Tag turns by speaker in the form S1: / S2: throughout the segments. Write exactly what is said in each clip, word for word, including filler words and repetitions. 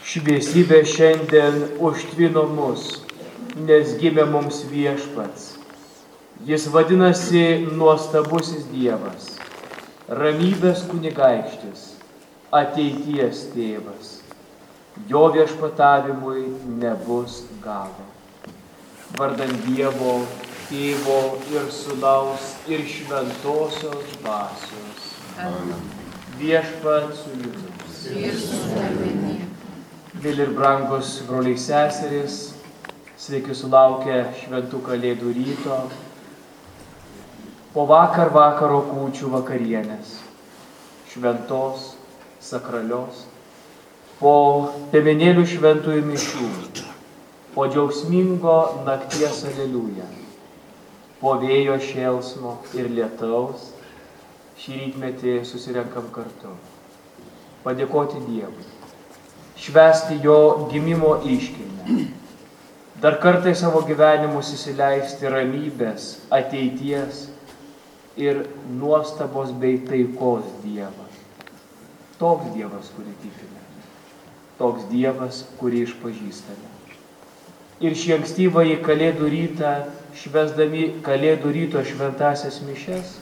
S1: Šviesybė šiandien užtvino mus, nes gimė mums Viešpats. Jis vadinasi nuostabusis Dievas, ramybės kunigaikštis, ateities tėvas. Jo viešpatavimui nebus galo. Vardan Dievo, Tėvo ir Sūnaus ir Šventosios Dvasios. Amen. Viešpats su jumis. Mėly ir brangus broliai seserys, sveiki sulaukę šventų kalėdų ryto, po vakar vakaro kūčių vakarienės, šventos, sakralios, po piemenėlių šventųjų mišių, po džiaugsmingo nakties aleliuja, po vėjo šėlsmo ir lietaus, šį rytmetį susirenkam kartu, padėkoti Dievui, švęsti jo gimimo iškilmę, dar kartą savo gyvenimus įsileisti ramybės, ateities ir nuostabos bei taikos Dievą. Toks Dievas, kurį tikime, toks Dievas, kurį išpažįstame. Ir šį ankstyvąjį kalėdų rytą, švęsdami kalėdų ryto šventąsias mišias,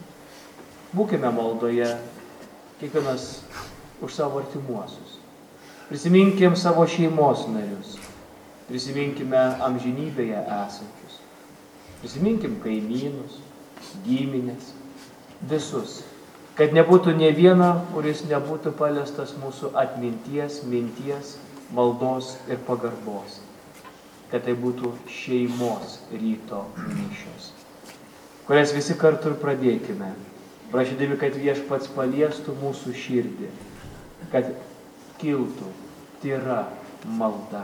S1: būkime maldoje, kiekvienas už savo artimuosius. Prisiminkim savo šeimos narius, prisiminkime amžinybėje esančius, prisiminkim kaimynus, giminės, visus, kad nebūtų nė vieno, kuris nebūtų paliestas mūsų atminties, minties, maldos ir pagarbos, kad tai būtų šeimos ryto mišios, kurias visi kartu ir pradėkime, prašydami, kad Viešpats paliestų mūsų širdį, kad kiltų tyra malda.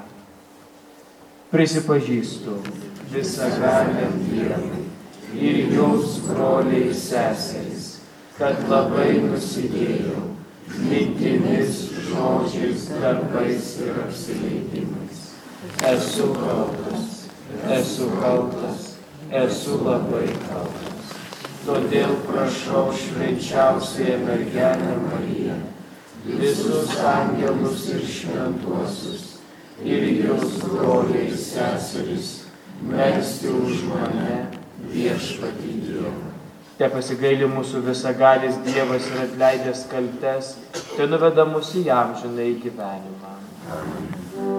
S1: Prisipažįstu visagaliam Dievui ir jūs, broliai seserys, kad labai nusidėjau mintimis, žodžiais, darbais ir apsileidimais. Esu kaltas, esu kaltas, esu labai kaltas. Todėl prašau švenčiausiąją mergelę Mariją, visus angelus ir šventuosius, ir jūs, broliai seserys, melsti už mane Viešpatį Dievą. Te pasigaili mūsų visagalis Dievas ir atleidęs kaltes, tai nuveda mus į amžinąjį gyvenimą. Amen.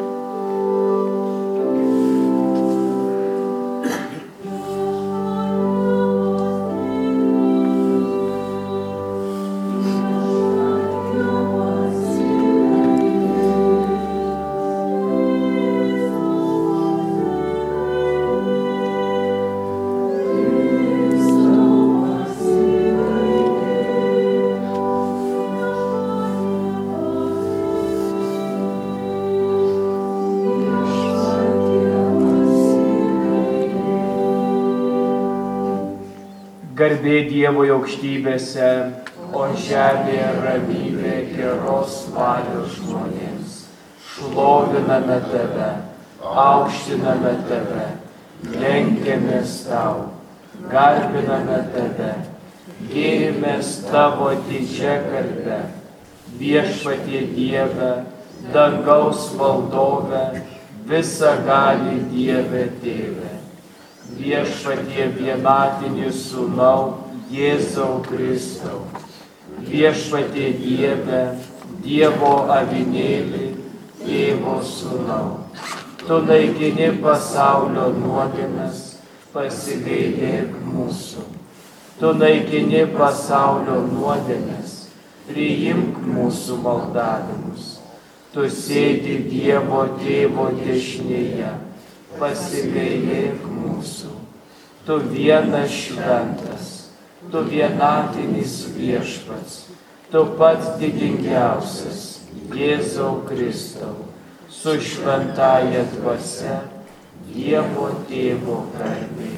S1: Garbė Dievo aukštybėse, o žemėje ramybė geros valios žmonėms. Šloviname Tave, aukštiname Tave, lenkiamės Tau, garbiname Tave, gėrimės Tavo didžia garbe, Viešpatie Dieve, dangaus valdove, visagali Dieve Tėve. Viešpatie vienatinį Sūnau, Jėzau Kristau, Viešpatie Dieve, Dievo avinėli, Tėvo Sūnau, Tu naikini pasaulio nuodėmes, pasigailėk mūsų. Tu naikini pasaulio nuodėmes, priimk mūsų maldavimus. Tu sėdi Dievo Tėvo dešinėje, pasigailėk mūsų. Tu vienas šventas, Tu vienatinis Viešpats, Tu pats didingiausias, Jėzau Kristau, su šventąja dvasia, Dievo Tėvo garbė.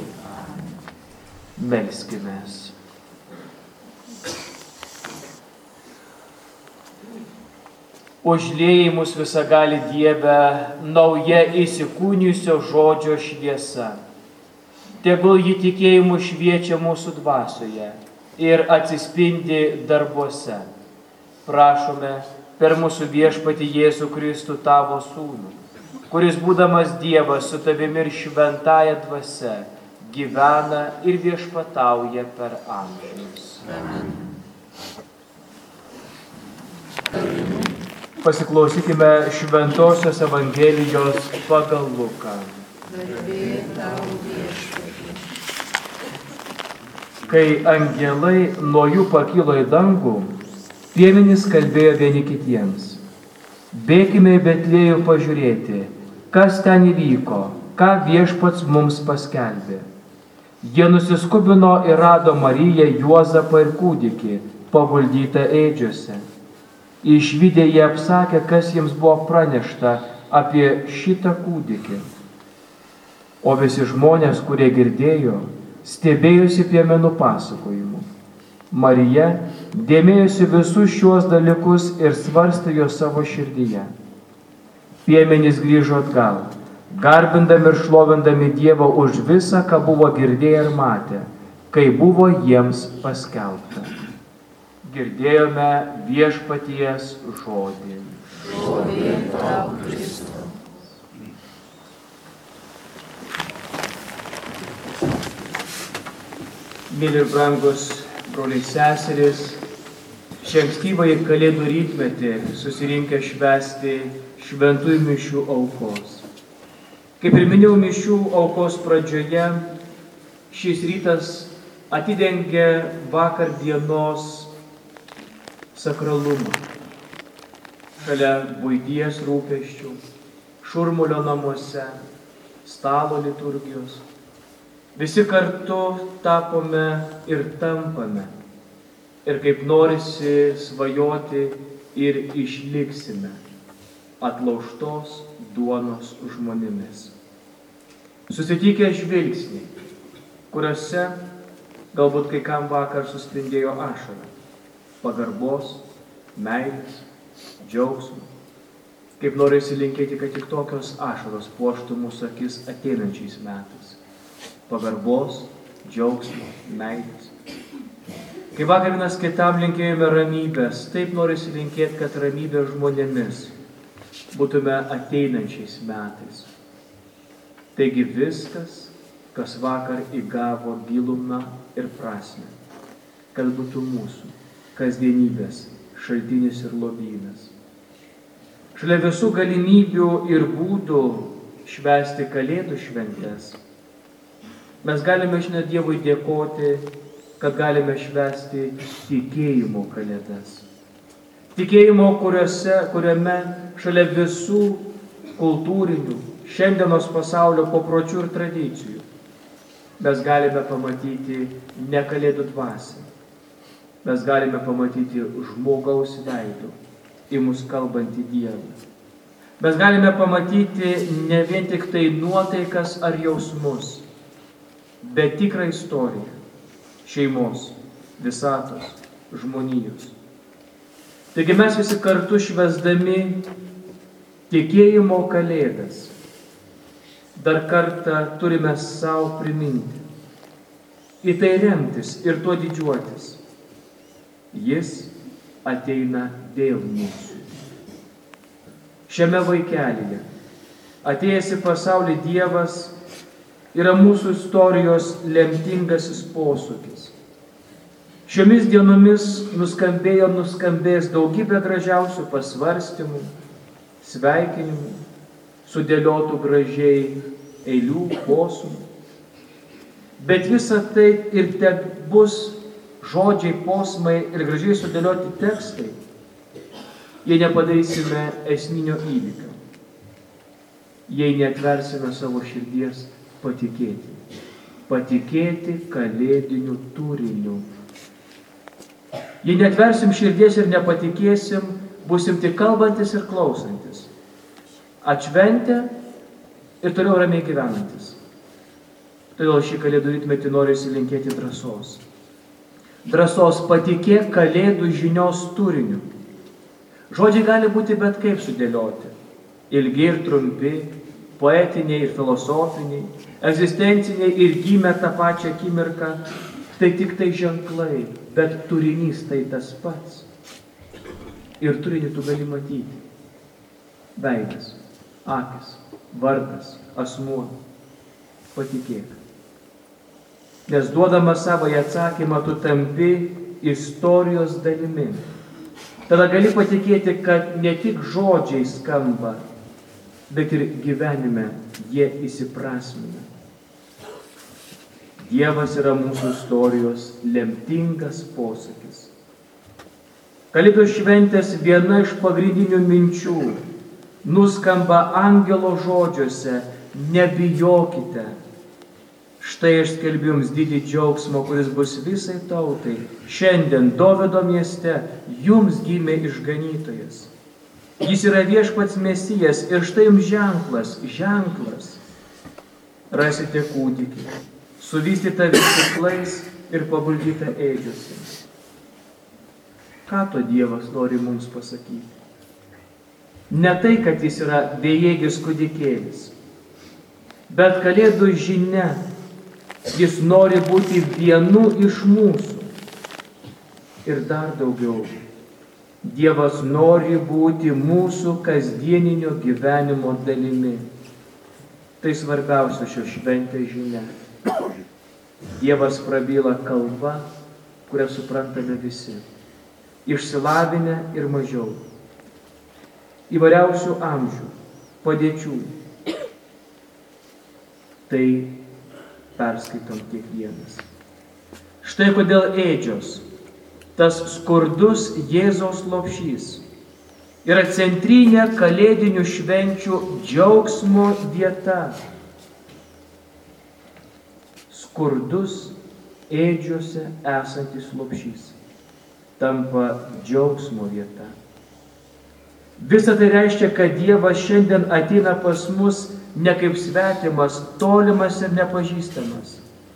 S1: Melskimės. Užliejai mus visagali Dieve, nauja įsikūnijusio žodžio šviesa. Tegul ji tikėjimu šviečia mūsų dvasioje ir atsispindi darbuose. Prašome, per mūsų viešpatį Jėzų Kristų tavo sūnų, kuris būdamas Dievas su tavimi ir šventąja dvasia gyvena ir viešpatauja per amžius. Amen. Pasiklausykime Šventosios Evangelijos pagal Luką. Kai angelai nuo jų pakilo į dangų, piemenys kalbėjo vieni kitiems: bėkime į Betliejų pažiūrėti, kas ten įvyko, ką viešpats mums paskelbė. Jie nusiskubino ir rado Mariją, Juozapą ir kūdikį, paguldytą ėdžiose. Išvydę jie apsakė, kas jiems buvo pranešta apie šitą kūdikį. O visi žmonės, kurie girdėjo, stebėjosi piemenų pasakojimu. Marija dėmėjosi visus šiuos dalykus ir svarstė juos savo širdyje. Piemenys grįžo atgal, garbindami ir šlovindami Dievą už visą, ką buvo girdėję ir matę, kai buvo jiems paskelbta. Girdėjome viešpaties žodį. Šlovė tau, Kristau. Myli ir brangus broliai seserys, šį ankstyvąjį Kalėdų rytmetį susirinkę švęsti šventųjų mišių aukos. Kaip ir minėjau mišių aukos pradžioje, šis rytas atidengia vakar dienos sakralumą. Šalia buities rūpesčių, šurmulio namuose, stalo liturgijos. Visi kartu tapome ir tampame. Ir kaip norisi svajoti ir išliksime atlaužtos duonos žmonėmis. Susitikę žvilgsniai, kuriuose galbūt kai kam vakar suspindėjo ašara, pagarbos, meilės, džiaugsmo. Kaip norisi linkėti, kad tik tokios ašaros puoštų mūsų akis ateinančiais metais. Pagarbos, džiaugsmo, meilės. Kai vakar vienas kitam linkėjome ramybės, taip norisi linkėti, kad ramybė žmonėmis būtume ateinančiais metais. Taigi viskas, kas vakar įgavo gilumą ir prasmę, kad būtų mūsų kasdienybės šaltinis ir lobynas. Šalia visų galimybių ir būdų švęsti Kalėdų šventes, mes galime šiandien Dievui dėkoti, kad galime švęsti tikėjimo Kalėdas. Tikėjimo, kuriuose, kuriame šalia visų kultūrinių, šiandienos pasaulio papročių ir tradicijų, mes galime pamatyti ne Kalėdų dvasią. Mes galime pamatyti žmogaus veidų į mus kalbantį Dievą. Mes galime pamatyti ne vien tik tai nuotaikas ar jausmus, bet tikrą istoriją šeimos, visatos, žmonijos. Taigi mes visi kartu švęsdami tikėjimo Kalėdas dar kartą turime savo priminti, į tai remtis ir tuo didžiuotis. Jis ateina dėl mūsų. Šiame vaikelyje atėjęs į pasaulį Dievas yra mūsų istorijos lemtingasis posūkis. Šiomis dienomis nuskambėjo, nuskambės daugybė gražiausių pasvarstymų, sveikinimų, sudėliotų gražiai eilių, posmų. Bet visa tai ir te bus žodžiai, posmai ir gražiai sudėlioti tekstai, jei nepadarysime esminio įvykio, jei neatversime savo širdies patikėti, patikėti kalėdiniu turiniu. Jei neatversim širdies ir nepatikėsim, busim tik kalbantis ir klausantis, atšventę ir toliau ramiai gyvenantis. Todėl šį Kalėdų rytmetį norisi linkėti drąsos. Drąsos patikėk Kalėdų žinios turiniu. Žodžiai gali būti bet kaip sudėlioti. Ilgi ir trumpi, poetiniai ir filosofiniai, egzistenciniai ir gimę tą pačią akimirką. Tai tik tai ženklai, bet turinys tai tas pats. ir turinį tu gali matyti. Veidas, akis, vardas, asmuo. Patikėk. Nes duodamas savo atsakymą, tu tampi istorijos dalimi. Tada gali patikėti, kad ne tik žodžiai skamba, bet ir gyvenime jie įsiprasmina. Dievas yra mūsų istorijos lemtingas posakis. Kalėdų šventės viena iš pagrindinių minčių nuskamba angelo žodžiuose: nebijokite. Štai aš skelbiu jums didį džiaugsmą, kuris bus visai tautai. Šiandien Dovydo mieste jums gimė išganytojas. Jis yra viešpats Mesijas ir štai jums ženklas, ženklas. Rasite kūdikį, suvystytą vystyklais ir paguldytą ėdžiuose. Ką to Dievas nori mums pasakyti? Ne tai, kad jis yra bejėgis kūdikėlis, bet Kalėdų žinia, jis nori būti vienu iš mūsų. Ir dar daugiau, Dievas nori būti mūsų kasdieninio gyvenimo dalimi. Tai svarbiausia šio šventės žinia. Dievas prabyla kalba, kurią suprantame visi. Išsilavinę ir mažiau. Įvairiausių amžių, padėčių. Tai perskaitom kiekvienas. Štai kodėl ėdžios, tas skurdus Jėzaus lopšys, yra centrinė kalėdinių švenčių džiaugsmo vieta. Skurdus ėdžiose esantis lopšys tampa džiaugsmo vieta. Visa tai reiškia, kad Dievas šiandien ateina pas mus ne kaip svetimas, tolimas ir nepažįstamas,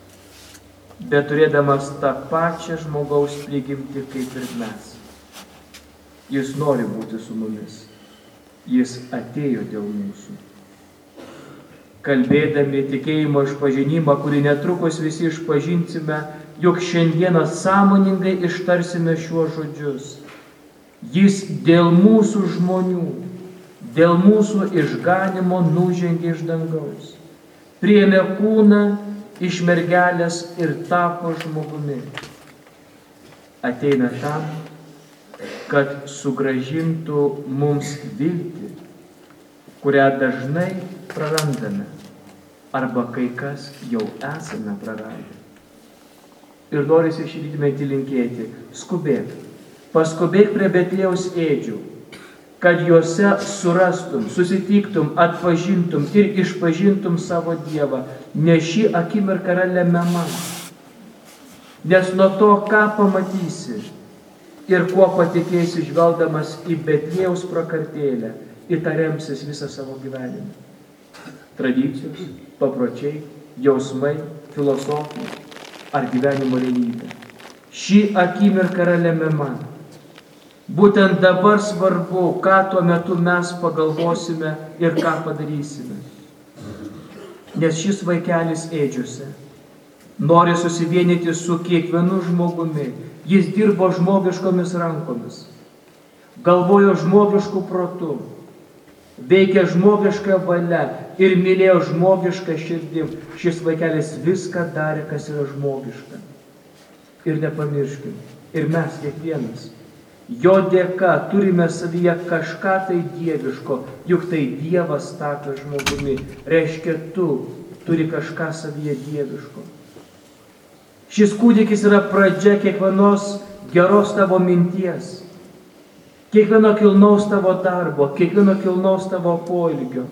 S1: bet turėdamas tą pačią žmogaus prigimtį kaip ir mes. Jis nori būti su mumis. Jis atėjo dėl mūsų. Kalbėdami tikėjimo išpažinimą, kurį netrukus visi išpažinsime, jog šiandieną sąmoningai ištarsime šiuos žodžius. Jis dėl mūsų žmonių, dėl mūsų išganimo nužengė iš dangaus, priėmė kūną iš mergelės ir tapo žmogumi. Ateina tam, kad sugrąžintų mums viltį, kurią dažnai prarandame, arba kai kas jau esame praradę. Ir norisi šį rytmetį linkėti: skubėk, paskubėk prie Betliejaus ėdžių, kad juose surastum, susitiktum, atpažintum ir išpažintum savo Dievą, nes ši akimirka yra lemiama. Nes nuo to, ką pamatysi ir kuo patikėsi žvelgdamas į Betliejaus prakartėlę, į tą remsis visą savo gyvenimą. Tradicijos, papročiai, jausmai, filosofija ar gyvenimo realybė. Ši akimirka yra lemiama. Būtent dabar svarbu, ką tuo metu mes pagalvosime ir ką padarysime. Nes šis vaikelis ėdžiuose nori susivienyti su kiekvienu žmogumi. Jis dirbo žmogiškomis rankomis, galvojo žmogiškų protų, veikė žmogišką valią ir mylėjo žmogišką širdim. Šis vaikelis viską darė, kas yra žmogiška. Ir nepamirškim, ir mes kiekvienas, jo dėka turime savyje kažką tai dieviško, juk tai Dievas tapė žmogumi. Reiškia, tu turi kažką savyje dieviško. Šis kūdikis yra pradžia kiekvienos geros tavo minties, kiekvieno kilnaus tavo darbo, kiekvieno kilnaus tavo poilgio.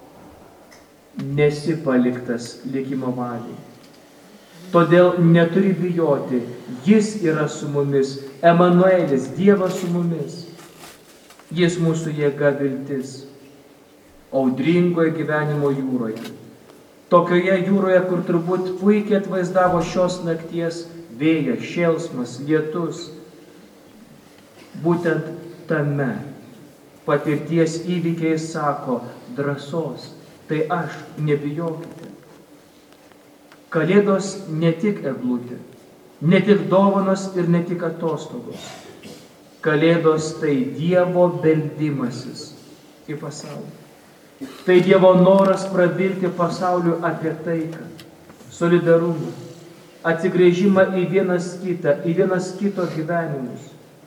S1: Nesi paliktas likimo valiai. Todėl neturi bijoti, jis yra su mumis, Emanuelis, Dievas su mumis. Jis mūsų jėga, viltis, audringoje gyvenimo jūroje. Tokioje jūroje, kur turbūt puikiai atvaizdavo šios nakties vėjas, šėlsmas, lietus. Būtent tame patirties įvykiai sako: drąsos, tai aš, nebijokite. Kalėdos ne tik eglutė, ne tik dovanos ir ne tik atostogos. Kalėdos tai Dievo beldimasis į pasaulį. Tai Dievo noras prabilti pasauliu apie taiką, solidarumą, atsigręžimą į vienas kitą, į vienas kito gyvenimus.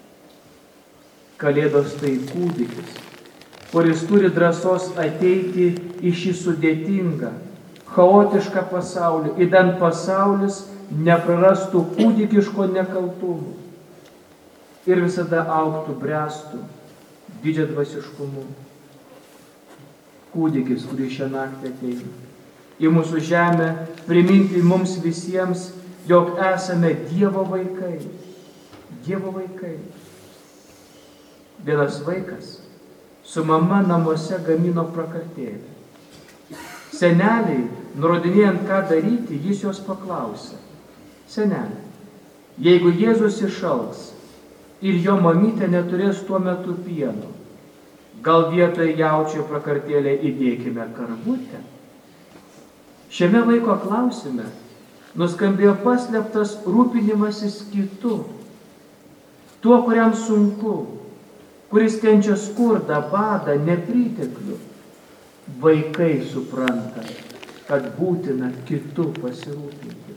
S1: Kalėdos tai kūdikis, kuris turi drąsos ateiti į šį sudėtingą, chaotišką pasaulį, idant pasaulis neprarastų kūdikiško nekaltumo ir visada augtų, bręstų didžiadvasiškumu. Kūdikis, kuris šią naktį ateina į mūsų žemę, priminti mums visiems, jog esame Dievo vaikai. Dievo vaikai. Vienas vaikas su mama namuose gamino prakartėlę. Seneliai, nurodinėjant, ką daryti, jis jos paklausė. Seneli, jeigu Jėzus išalks ir jo mamytė neturės tuo metu pieno, gal vietoj jaučio prakartėlę įdėkime karvutę? Šiame vaiko klausime nuskambėjo paslėptas rūpinimasis kitu, tuo, kuriam sunku, kuris kenčia skurdą, badą, nepriteklių. Vaikai supranta, kad būtina kitu pasirūpinti.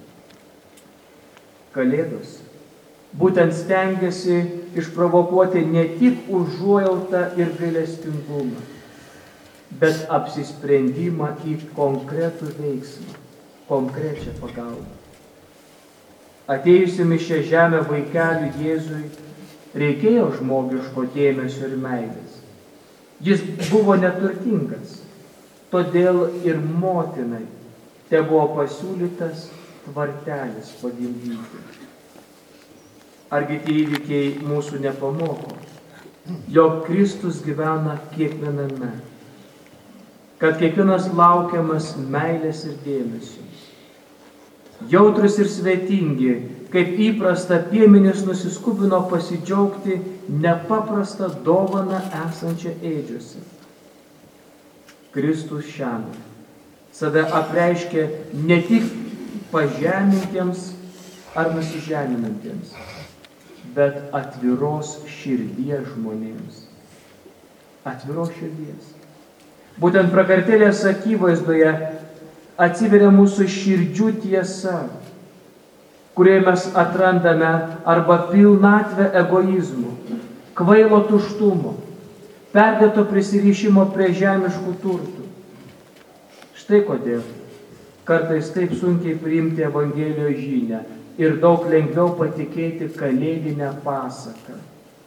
S1: Kalėdos būtent stengiasi išprovokuoti ne tik užuojautą ir gailestingumą, bet apsisprendimą į konkretų veiksmą, konkrečią pagalbą. Atėjusiam į šią žemę vaikeliui Jėzui reikėjo žmogiško dėmesio ir meilės. Jis buvo neturtingas, todėl ir motinai te buvo pasiūlytas tvartelis pagimdyti. Argi tie įvykiai mūsų nepamoko, jog Kristus gyvena kiekviename, kad kiekvienas laukiamas meilės ir dėmesio. Jautrus ir svetingi, kaip įprasta, piemenys nusiskubino pasidžiaugti nepaprastą dovaną esančią ėdžiuose. Kristus šiandien save apreiškė ne tik pažemintiems ar nusižeminantiems, bet atviros širdies žmonėms. Atviros širdies. Būtent prakartėlės akivaizdoje atsiveria mūsų širdžių tiesa, kurioje mes atrandame arba pilnatvę egoizmo, kvailo tuštumo, perdėto prisirišimo prie žemiškų turtų. Štai kodėl kartais taip sunkiai priimti Evangelijos žinią ir daug lengviau patikėti kalėdinę pasaką.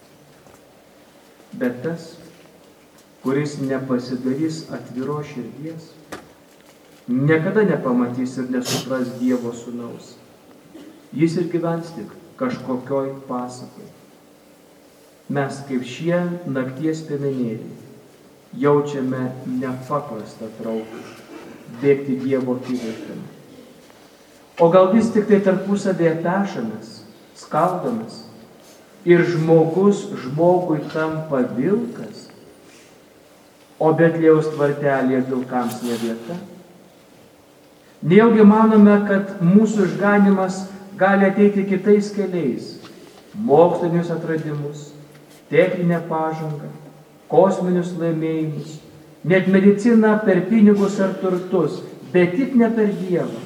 S1: Bet tas, kuris nepasidarys atviros širdies, niekada nepamatys ir nesupras Dievo sūnaus. Jis ir gyvens tik kažkokioj pasakai. Mes kaip šie nakties piemenėliai jaučiame nepaprastą trauką bėgti Dievo akivaizdon. O gal vis tik tai tarpusavėje pešamės, skaldomės ir žmogus žmogui tampa vilkas, o Betliejaus tvartelėje vilkams ne vieta? Nejaugi manome, kad mūsų išganymas gali ateiti kitais keliais – mokslinius atradimus, techninę pažangą, kosminius laimėjimus, net mediciną per pinigus ar turtus, bet tik ne per Dievą.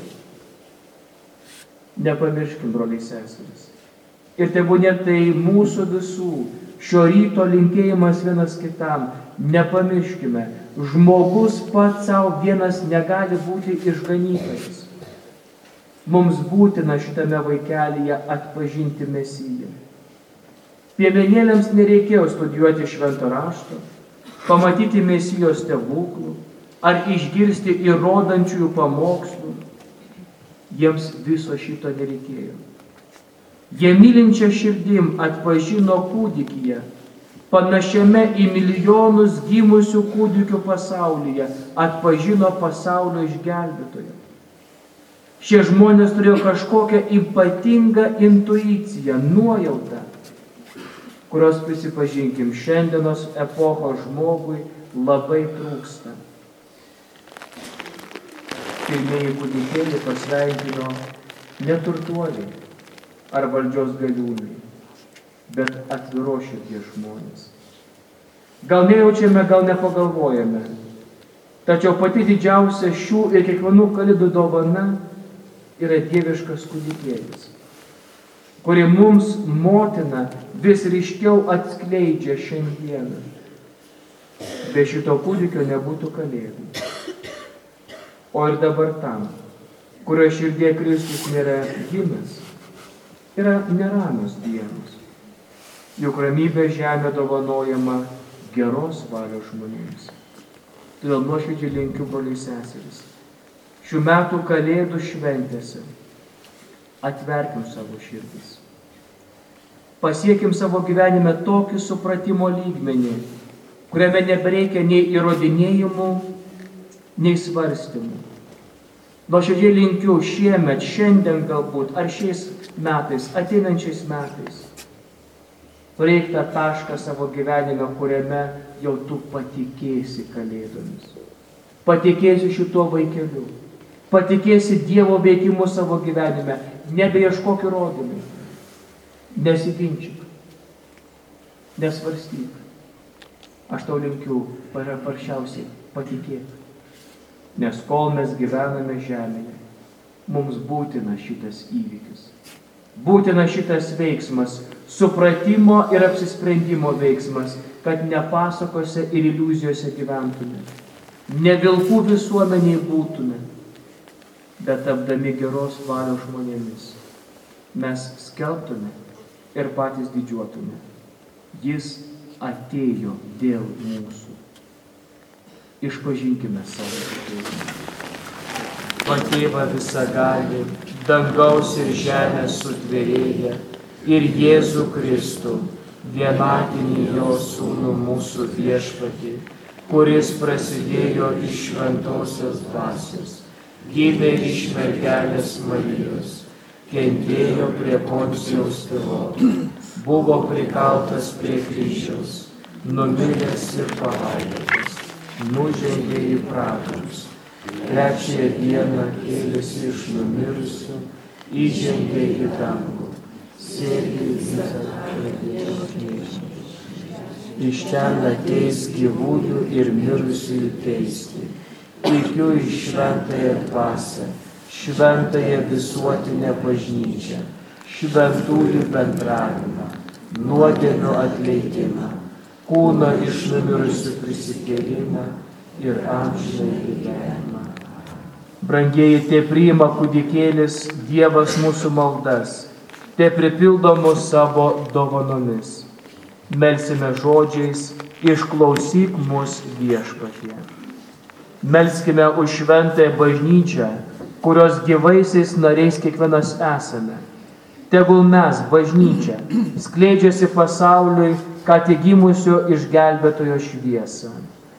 S1: Nepamirškim, broliai seserys. Ir tebūnie tai mūsų visų šio ryto linkėjimas vienas kitam. Nepamirškime, žmogus pats savo vienas negali būti išganytojas. Mums būtina šitame vaikelyje atpažinti Mesiją. Piemenėliams nereikėjo studijuoti švento rašto, pamatyti Mesijos stebuklų ar išgirsti įrodančiųjų pamokslų. Jiems viso šito nereikėjo. Jie mylinčia širdim atpažino kūdikyje, panašiame į milijonus gimusių kūdikių pasaulyje, atpažino pasaulio išgelbėtoją. Šie žmonės turėjo kažkokią ypatingą intuiciją, nuojautą, kurios, prisipažinkim, šiandienos epochos žmogui labai trūksta. Pirmieji kūdikėliai pasveikino ne turtuoliai ar valdžios galiūnai, bet atviros širdies žmonės. Gal nejaučiame, gal nepagalvojame, tačiau pati didžiausia šių ir kiekvienų kalėdų dovana yra dieviškas kūdikėlis, kuri mums motina vis ryškiau atskleidžia šiandieną. Be šito kūdikio nebūtų kalėdų. O ir dabar tam, kurio širdie Kristus nėra gimęs, yra neramios dienos. Juk ramybė žemė dovanojama geros valios žmonėms. Todėl nuoširdžiai linkiu, broliai seserys, šių metų kalėdų šventėse atverkim savo širdis. Pasiekim savo gyvenime tokį supratimo lygmenį, kuriame nebereikia nei įrodinėjimų, nei svarstymų. Nuoširdžiai linkiu šiemet, šiandien galbūt, ar šiais metais, ateinančiais metais, reik tą tašką savo gyvenime, kuriame jau tu patikėsi kalėdomis. Patikėsi šituo vaikeliu. Patikėsi Dievo veikimu savo gyvenime. Nebeieškok įrodymų. Nesiginčyk. Nesvarstyk. Aš tau linkiu paprasčiausiai patikėti. Nes kol mes gyvename žemėje, mums būtina šitas įvykis. Būtina šitas veiksmas, supratimo ir apsisprendimo veiksmas, kad ne pasakose ir iliuzijose gyventume, ne vilkų visuomeniai būtume, bet tapdami geros valios žmonėmis, mes skelbtume ir patys didžiuotume. Jis atėjo dėl mūsų. Išpažinkime savo tikėjimą. O Tėvą visagalį, dangaus ir žemės sutvėrėją, ir Jėzų Kristų, vienatinį jo sūnų mūsų viešpatį, kuris prasidėjo iš šventosios dvasios, gimė iš mergelės Marijos, kentėjo prie Poncijaus Piloto, buvo prikaltas prie kryžiaus, numiręs ir palaidotas, nužengė į pragarus, trečiąją dieną kėlėsi iš numirusių, įžengė į dangų, sėdi visą Dievo. Iš ten ateis gyvųjų ir mirusiųjų teisti. Tikiu į šventąją dvasią, šventąją visuotinę bažnyčią, šventųjų bendravimą, nuodėmių atleidimą, kūno iš numirusių prisikėlimą ir amžinąjį gyvenimą. Brangieji, te priima kūdikėlis Dievas mūsų maldas, te pripildo mus savo dovanomis. Melsime žodžiais, išklausyk mus Viešpatie. Melskime už šventąją bažnyčią, kurios gyvaisiais nariais kiekvienas esame. Tegul mes, bažnyčia, skleidžiasi pasauliui, ką tik gimusio išgelbėtojo šviesą.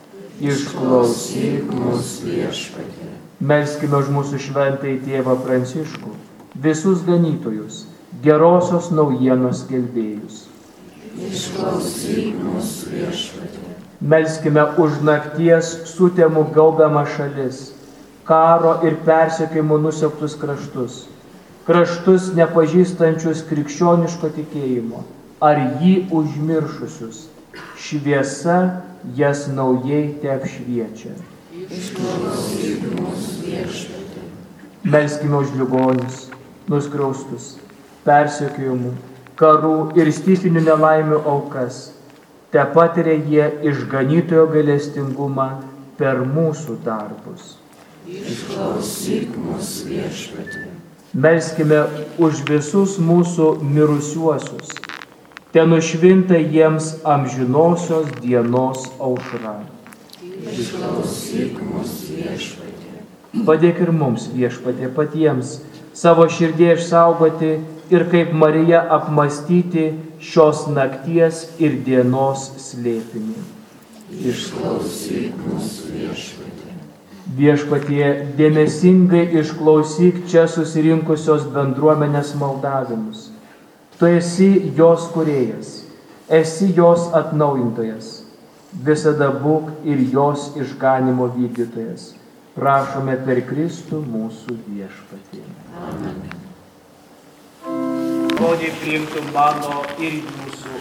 S1: Išklausyk mus Viešpatie. Melskime už mūsų šventąjį tėvą Pranciškų, visus ganytojus, gerosios naujienos skelbėjus. Išklausyk mus Viešpatie. Melskime už nakties sutemų gaubiamą šalis, karo ir persekiojimų nusiaubtus kraštus, kraštus nepažįstančius krikščioniško tikėjimo, ar jį užmiršusius. Šviesa jas naujai teapšviečia. Išklausyk mus Viešpatie. Melskime už ligonius, nuskriaustus, persekiojimų, karų ir stichinių nelaimių aukas. Te patiria jie išganytojo gailestingumą per mūsų darbus. Išklausyk mus Viešpatie. Melskime už visus mūsų mirusiuosius. Te nušvinta jiems amžinosios dienos aušra. Išklausyk mus Viešpatie. Padėk ir mums, Viešpatie, patiems savo širdį išsaugoti ir kaip Marija apmąstyti šios nakties ir dienos slėpinį. Išklausyk mus Viešpatie. Viešpatie, dėmesingai išklausyk čia susirinkusios bendruomenės maldavimus. Tu esi jos kūrėjas, esi jos atnaujintojas, visada būk ir jos išganimo vykdytojas. Prašome per Kristų mūsų Viešpatį. Amen. Žodžiai priimtų mano ir jūsų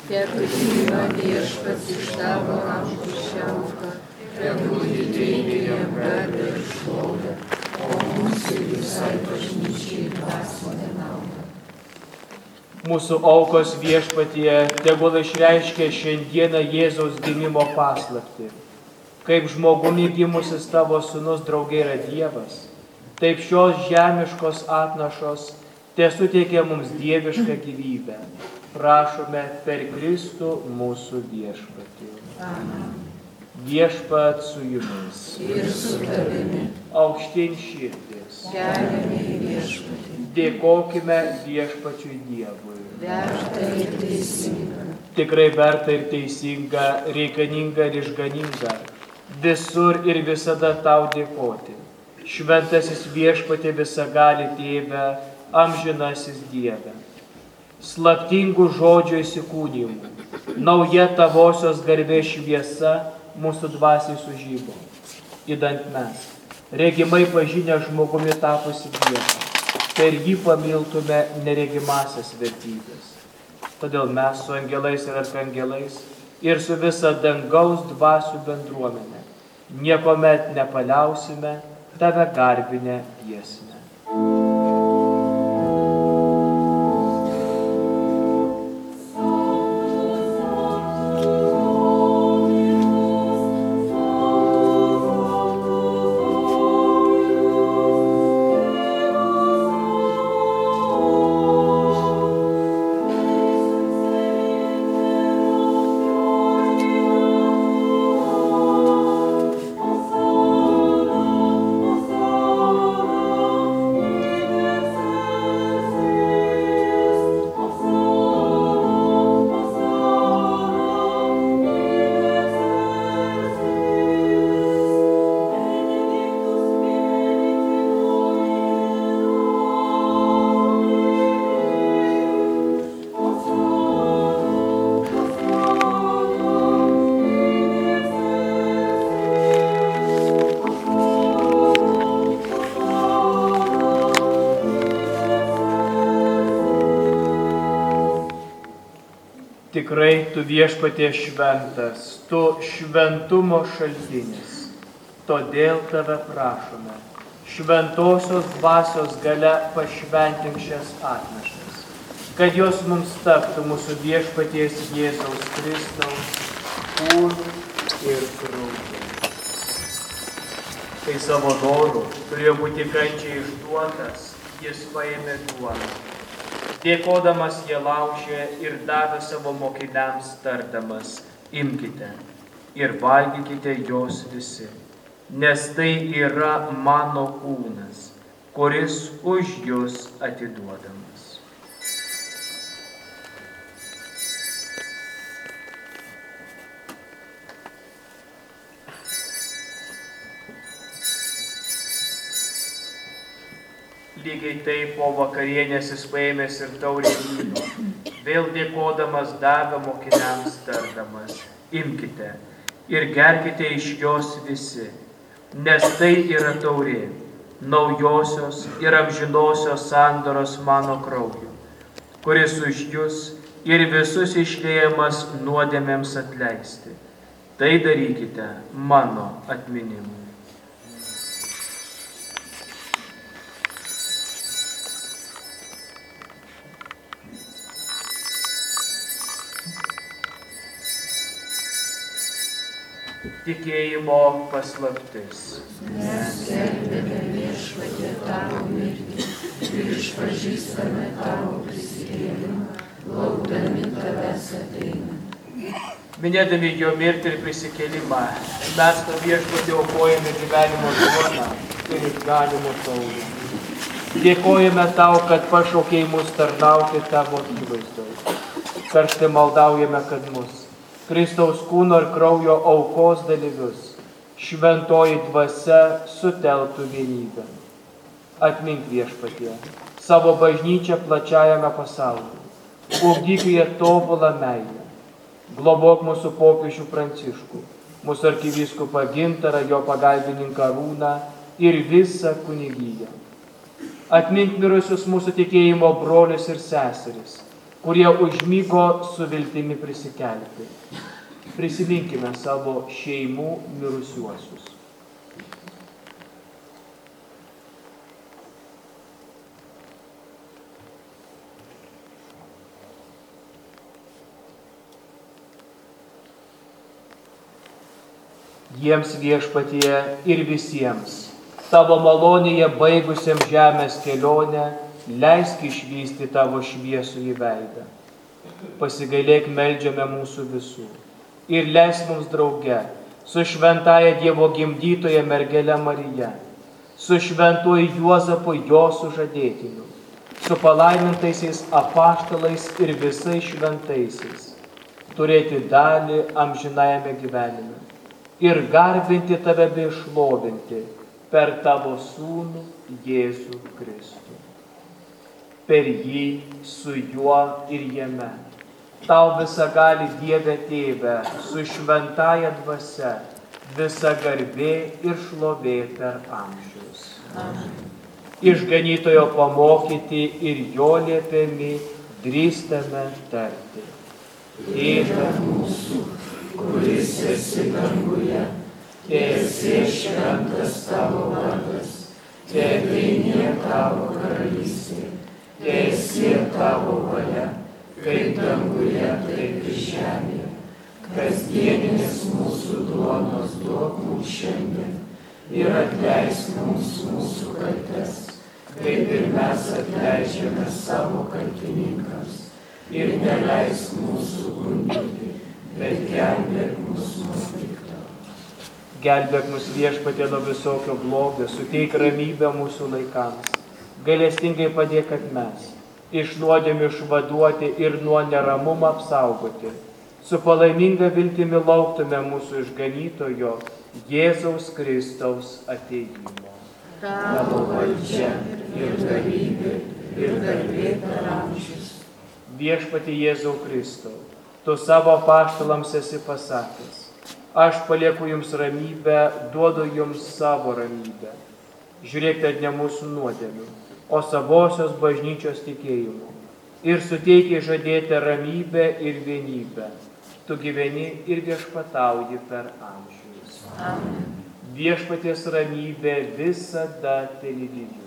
S2: Tepriima Viešpats iš tavo rankų šią auką, tegul ji teikia jam garbę ir šlovę, o mums ir visai bažnyčiai dvasinę naudą.
S1: Mūsų aukos Viešpatie tegul išreiškia šiandieną Jėzaus gimimo paslaptį. Kaip žmogumi gimusis tavo sūnus drauge yra Dievas, taip šios žemiškos atnašos tesuteikia mums dievišką gyvybę. Prašome per Kristų mūsų Viešpatį.
S2: Amen.
S1: Viešpat su jumis.
S2: Ir su tavimi.
S1: Aukštyn širdis.
S2: Keliame į Viešpatį.
S1: Dėkokime Viešpačiui Dievui.
S2: Verta ir teisinga.
S1: Tikrai verta ir teisinga, reikalinga ir išganinga. Visur ir visada tau dėkoti. Šventasis Viešpatie visagali Tėve, amžinasis Dieve. Slaptingų žodžių įsikūnijimų, nauja tavosios garbės šviesa mūsų dvasiai sužybo. Įdant mes, regimai pažinę žmogumi tapusi Dievą, per jį pamiltume neregimasias vertybės. Todėl mes su angelais ir arkangelais ir su visa dangaus dvasių bendruomenė niekomet nepaliausime tave garbinę giesmę. Tikrai tu Viešpatie šventas, tu šventumo šaltinis. Todėl tave prašome, šventosios dvasios galia pašventink šias atnašas, kad jos mums taptų mūsų Viešpaties Jėzaus Kristaus kūnu ir krauju. Kai savo norų turėjo būti kančiai išduotas, jis paėmė duoną. Dėkodamas jie laužė ir davė savo mokiniams tardamas, imkite ir valgykite jos visi, nes tai yra mano kūnas, kuris už jus atiduodamas. Lygiai taip po vakarienės jis paėmęs ir taurę vyno, vėl dėkodamas davė mokiniams tardamas, imkite ir gerkite iš jos visi, nes tai yra taurė, naujosios ir amžinosios sandoros mano krauju, kuris už jus ir visus išliejamas nuodėmėms atleisti. Tai darykite mano atminimu. Tikėjimo paslaptis.
S2: Mes skelbiame Viešpatie tavo mirtį ir išpažįstame tavo prisikėlimą, laukdami tavęs ateinant.
S1: Minėdami jo mirtį ir prisikėlimą, mes tau Viešpatie aukojame gyvenimo duoną ir išganimo taurę. Dėkojame tau, kad pašaukei mus tarnauti tavo akivaizdoje. Karštai maldaujame, kad mus Kristaus kūno ir kraujo aukos dalyvius šventoji dvasia sutelktų vienybę. Atmink Viešpatie savo bažnyčią plačiajame pasaulyje, ugdyk joje tobulą meilę, globok mūsų popiežių Pranciškų, mūsų arkivyskupą Gintarą, jo pagalbininką Arūną ir visą kunigiją. Atmink mirusius mūsų tikėjimo brolius ir seseris, kurie užmygo su viltimi prisikelti. Prisiminkime savo šeimų mirusiuosius. Jiems Viešpatie ir visiems, tavo malonėje baigusiam žemės kelionę, leisk išvysti tavo šviesų į veidą. Pasigailėk, meldžiame mūsų visų ir leisk mums drauge su šventaja Dievo gimdytoja mergele Marija, su šventuoju Juozapu jo sužadėtiniu, su palaimintaisiais apaštalais ir visais šventaisiais, turėti dalį amžinajame gyvenime ir garbinti tave bei šlovinti per tavo sūnų Jėzų Kristų. Per jį, su juo ir jame, tau visagali Dieve Tėve, su šventaja dvasia, visa garbė ir šlovė per amžius. Amen. Išganytojo pamokyti ir jo liepiami drįstame tarti. Tėve mūsų, kuris esi danguje, teesie šventas tavo vardas, teateinie tavo karalystė, teesie tavo valia, kaip danguje, taip ir žemėje. Kasdieninės mūsų duonos duok mums šiandien ir atleisk mums mūsų kaltes, kaip ir mes atleidžiame savo kaltininkams. Ir neleisk mūsų gundyti, bet gelbėk mus nuo pikto. Gelbėk mus Viešpatie nuo visokio blogio, suteik ramybę mūsų laikams. Gailestingai padėk, kad mes, iš nuodėmių išvaduoti ir nuo neramumo apsaugoti, su palaiminga viltimi lauktume mūsų išganytojo Jėzaus Kristaus atėjimo. Tavo valdžia ir galybė ir garbė per amžius. Viešpatie Jėzau Kristau, tu savo apaštalams esi pasakęs, aš palieku jums ramybę, duodu jums savo ramybę. Žiūrėkite ne mūsų nuodėmių, o savosios bažnyčios tikėjimu. Ir suteikiai žadėti ramybę ir vienybę. Tu gyveni ir viešpatauji per amžius. Amen. Viešpaties ramybė visada telydi jūs.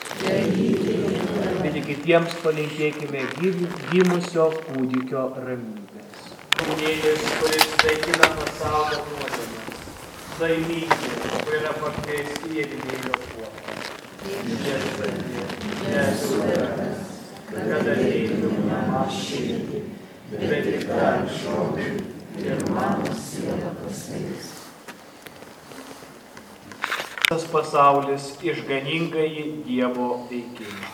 S1: Vieni kitiems palinkėkime gimusio kūdikio ramybės. Kūnėlis, kuris naikina pasaulio nuodėmes, laimingi, kur yra pakviesti į avinėlio puotą. Viešpatie, nesu vertas, kad ateitum mano širdį, bet tik tarp žodžių ir mano siela pasveiks. Tas pasaulis išganingąjį Dievo veikimą.